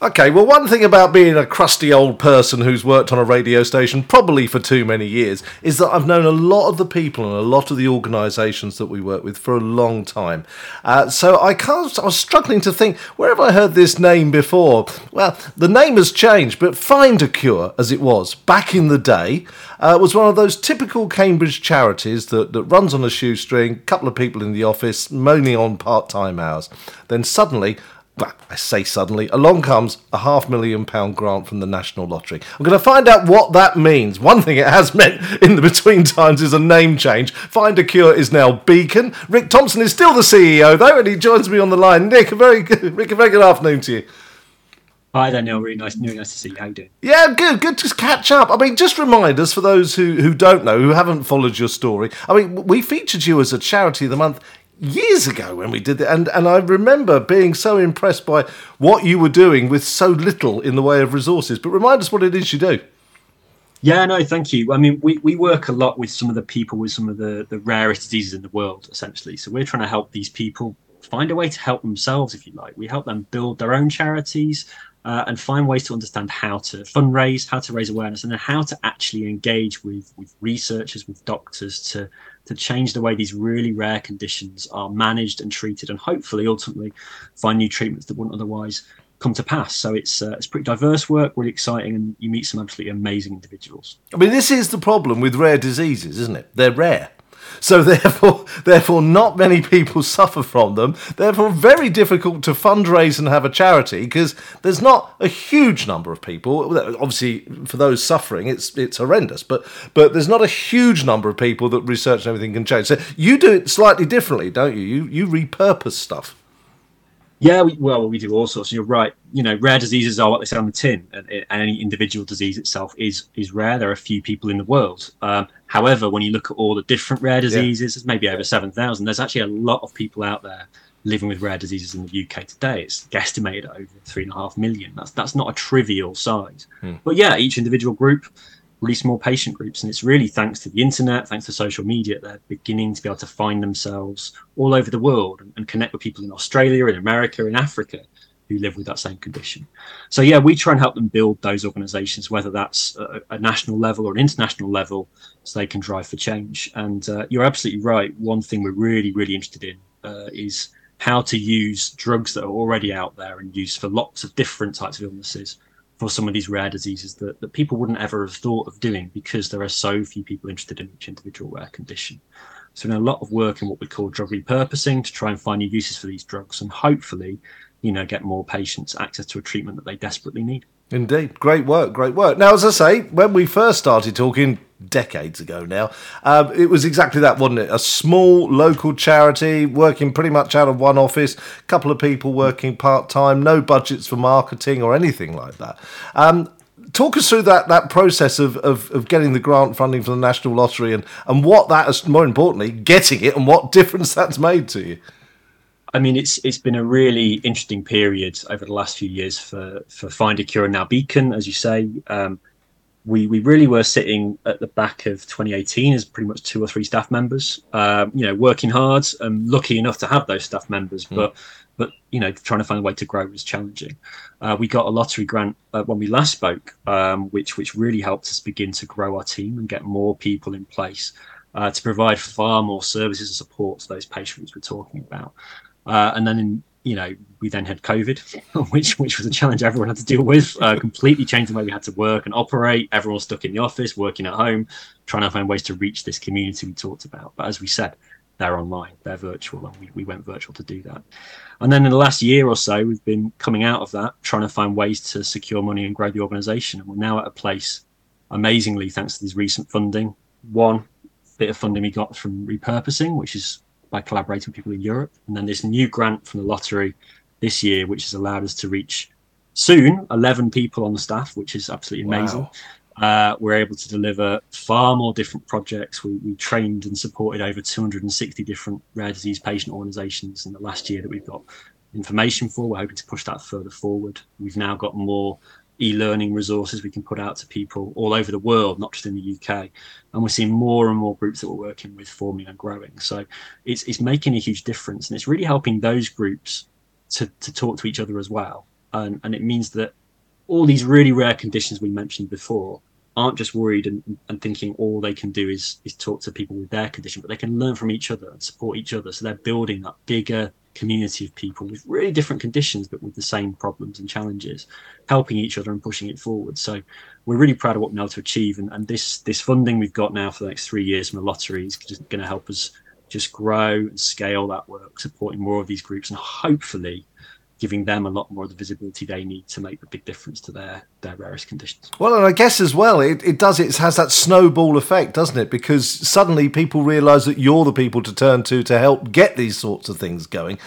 Okay, well, one thing about being a crusty old person who's worked on a radio station probably for too many years is that I've known a lot of the people and a lot of the organisations that we work with for a long time. So I was struggling to think, where have I heard this name before? Well, the name has changed, but Find a Cure, as it was back in the day, was one of those typical Cambridge charities that runs on a shoestring, a couple of people in the office, moaning on part-time hours. Then suddenly, well, I say suddenly, along comes a £500,000 grant from the National Lottery. I'm going to find out what that means. One thing it has meant in the between times is a name change. Find a Cure is now Beacon. Rick Thompson is still the CEO, though, and he joins me on the line. Rick, a very good afternoon to you. Hi there, Neil. Really nice to see you. How you doing? Yeah, good to catch up. I mean, just remind us, for those who don't know, who haven't followed your story, I mean, we featured you as a Charity of the Month years ago when we did it, and I remember being so impressed by what you were doing with so little in the way of resources. But remind us what it is you do. Yeah, no, thank you. I mean, we work a lot with some of the people with some of the rarest diseases in the world, essentially. So we're trying to help these people find a way to help themselves, if you like. We help them build their own charities and find ways to understand how to fundraise, how to raise awareness, and then how to actually engage with researchers, with doctors to change the way these really rare conditions are managed and treated, and hopefully ultimately find new treatments that wouldn't otherwise come to pass. So it's pretty diverse work, really exciting, and you meet some absolutely amazing individuals. I mean, this is the problem with rare diseases, isn't it? They're rare. So therefore, not many people suffer from them. Therefore, very difficult to fundraise and have a charity because there's not a huge number of people. Obviously, for those suffering, it's horrendous. But there's not a huge number of people that research and everything can change. So you do it slightly differently, don't you? You repurpose stuff. Yeah, we do all sorts. You're right. You know, rare diseases are what they say on the tin, and any individual disease itself is rare. There are a few people in the world. However, when you look at all the different rare diseases, there's maybe over 7,000. There's actually a lot of people out there living with rare diseases in the UK today. It's guesstimated at over 3.5 million. That's not a trivial size. But yeah, each individual group, really small patient groups, and it's really thanks to the internet, thanks to social media, they're beginning to be able to find themselves all over the world and connect with people in Australia, in America, in Africa who live with that same condition. So yeah, we try and help them build those organizations, whether that's a national level or an international level, so they can drive for change. And you're absolutely right. One thing we're really interested in is how to use drugs that are already out there and used for lots of different types of illnesses for some of these rare diseases that people wouldn't ever have thought of doing because there are so few people interested in each individual rare condition. So a lot of work in what we call drug repurposing to try and find new uses for these drugs and hopefully, get more patients access to a treatment that they desperately need. Indeed. Great work. Now, as I say, when we first started talking decades ago now, it was exactly that, wasn't it? A small local charity working pretty much out of one office, a couple of people working part-time, no budgets for marketing or anything like that. Talk us through that process of getting the grant funding for the National Lottery and what that is, more importantly, getting it and what difference that's made to you. I mean, it's been a really interesting period over the last few years for Find a Cure and now Beacon, as you say. We really were sitting at the back of 2018 as pretty much 2 or 3 staff members, working hard and lucky enough to have those staff members, but trying to find a way to grow was challenging. We got a lottery grant when we last spoke, which really helped us begin to grow our team and get more people in place to provide far more services and support to those patients we're talking about. And then, we then had COVID, which was a challenge everyone had to deal with, completely changed the way we had to work and operate. Everyone was stuck in the office, working at home, trying to find ways to reach this community we talked about. But as we said, they're online, they're virtual, and we went virtual to do that. And then in the last year or so, we've been coming out of that, trying to find ways to secure money and grow the organisation. And we're now at a place, amazingly, thanks to this recent funding. One bit of funding we got from repurposing, which is by collaborating with people in Europe, and then this new grant from the lottery this year, which has allowed us to reach soon 11 people on the staff, which is absolutely amazing. Wow. We're able to deliver far more different projects. We trained and supported over 260 different rare disease patient organizations in the last year that we've got information for. We're hoping to push that further forward. We've now got more e-learning resources we can put out to people all over the world, not just in the UK. And we're seeing more and more groups that we're working with forming and growing. So it's making a huge difference. And it's really helping those groups to talk to each other as well. and it means that all these really rare conditions we mentioned before aren't just worried and thinking all they can do is talk to people with their condition, but they can learn from each other and support each other. So they're building that bigger community of people with really different conditions, but with the same problems and challenges, helping each other and pushing it forward. So we're really proud of what we've been able to achieve. And this funding we've got now for the next 3 years from the lottery is just going to help us just grow and scale that work, supporting more of these groups and hopefully giving them a lot more of the visibility they need to make the big difference to their rarest conditions. Well, and I guess as well, it has that snowball effect, doesn't it? Because suddenly people realise that you're the people to turn to help get these sorts of things going.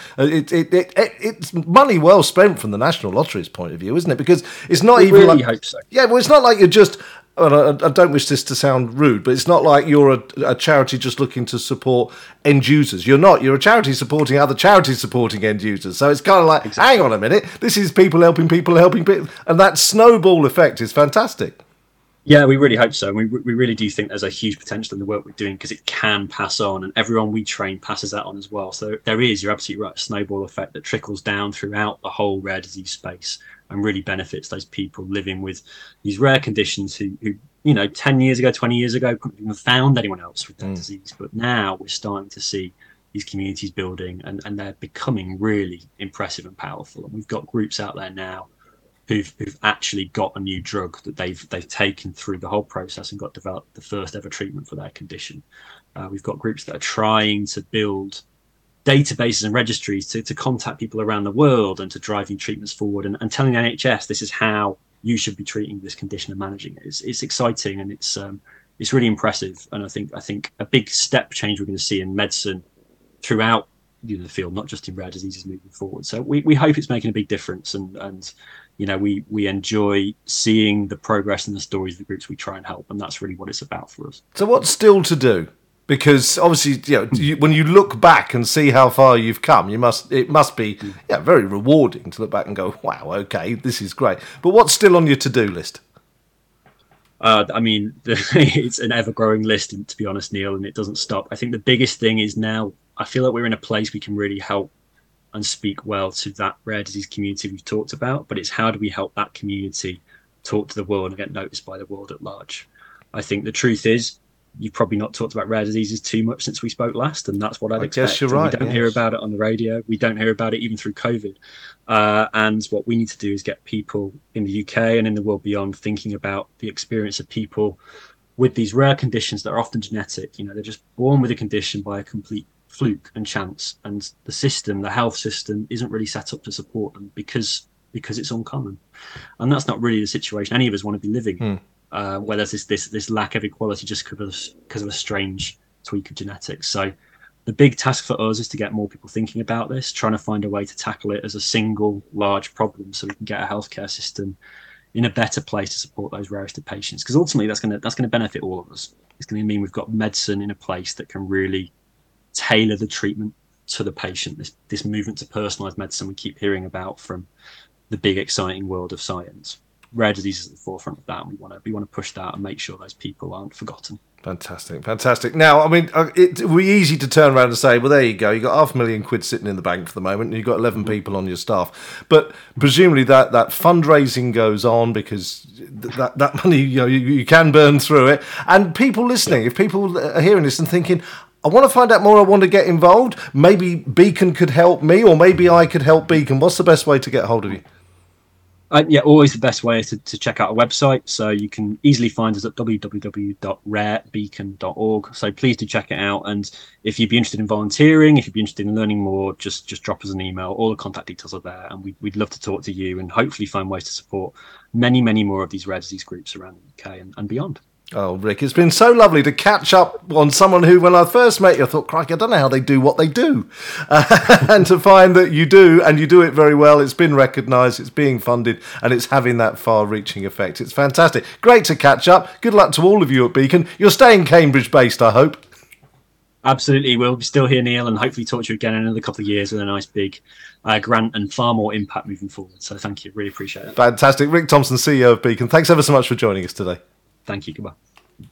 It's money well spent from the National Lottery's point of view, isn't it? Because it's not even really hope so. Yeah, well, it's not like you're just... I don't wish this to sound rude, but it's not like you're a charity just looking to support end users. You're not. You're a charity supporting other charities supporting end users. So it's kind of like, Hang on a minute, this is people helping people, and that snowball effect is fantastic. Yeah, we really hope so. We really do think there's a huge potential in the work we're doing because it can pass on, and everyone we train passes that on as well. So there is, you're absolutely right, a snowball effect that trickles down throughout the whole rare disease space and really benefits those people living with these rare conditions who 10 years ago, 20 years ago, couldn't even found anyone else with that disease. But now we're starting to see these communities building and they're becoming really impressive and powerful. And we've got groups out there now who've actually got a new drug that they've taken through the whole process and got developed the first ever treatment for their condition. We've got groups that are trying to build databases and registries to contact people around the world and to drive new treatments forward and telling the NHS this is how you should be treating this condition and managing it. It's exciting and it's really impressive. And I think a big step change we're going to see in medicine throughout the field, not just in rare diseases moving forward. So we hope it's making a big difference and we enjoy seeing the progress and the stories of the groups we try and help, and that's really what it's about for us. So what's still to do? Because obviously, when you look back and see how far you've come, it must be very rewarding to look back and go, wow, okay, this is great. But what's still on your to-do list? It's an ever-growing list, to be honest, Neil, and it doesn't stop. I think the biggest thing is now I feel like we're in a place we can really help and speak well to that rare disease community we've talked about, but it's how do we help that community talk to the world and get noticed by the world at large. I think the truth is you've probably not talked about rare diseases too much since we spoke last, and that's what I'd expect. Guess you're right. We don't hear about it on the radio. We don't hear about it even through COVID. And what we need to do is get people in the UK and in the world beyond thinking about the experience of people with these rare conditions that are often genetic. They're just born with a condition by a complete fluke and chance, and the health system isn't really set up to support them because it's uncommon, and that's not really the situation any of us want to be living. Where there's this lack of equality just because of a strange tweak of genetics. So the big task for us is to get more people thinking about this, trying to find a way to tackle it as a single large problem, so we can get a healthcare system in a better place to support those rarest of patients. Because ultimately, that's going to benefit all of us. It's going to mean we've got medicine in a place that can really tailor the treatment to the patient. This movement to personalised medicine we keep hearing about from the big exciting world of science. Rare disease is at the forefront of that, and we want to push that and make sure those people aren't forgotten. Fantastic. Now, it would be easy to turn around and say, well, there you go, you got £500,000 sitting in the bank for the moment, and you've got 11 people on your staff. But presumably that fundraising goes on because that money, you can burn through it. And people listening, if people are hearing this and thinking, I want to find out more, I want to get involved, maybe Beacon could help me, or maybe I could help Beacon, what's the best way to get hold of you? Always the best way is to check out our website. So you can easily find us at www.rarebeacon.org. So please do check it out. And if you'd be interested in volunteering, if you'd be interested in learning more, just drop us an email. All the contact details are there. And we'd love to talk to you and hopefully find ways to support many, many more of these rare disease groups around the UK and beyond. Oh, Rick, it's been so lovely to catch up on someone who, when I first met you, I thought, crikey, I don't know how they do what they do. And to find that you do, and you do it very well, it's been recognised, it's being funded, and it's having that far-reaching effect. It's fantastic. Great to catch up. Good luck to all of you at Beacon. You're staying Cambridge-based, I hope. Absolutely. We'll be still here, Neil, and hopefully talk to you again in another couple of years with a nice big grant and far more impact moving forward. So thank you. Really appreciate it. Fantastic. Rick Thompson, CEO of Beacon. Thanks ever so much for joining us today. Thank you. Goodbye.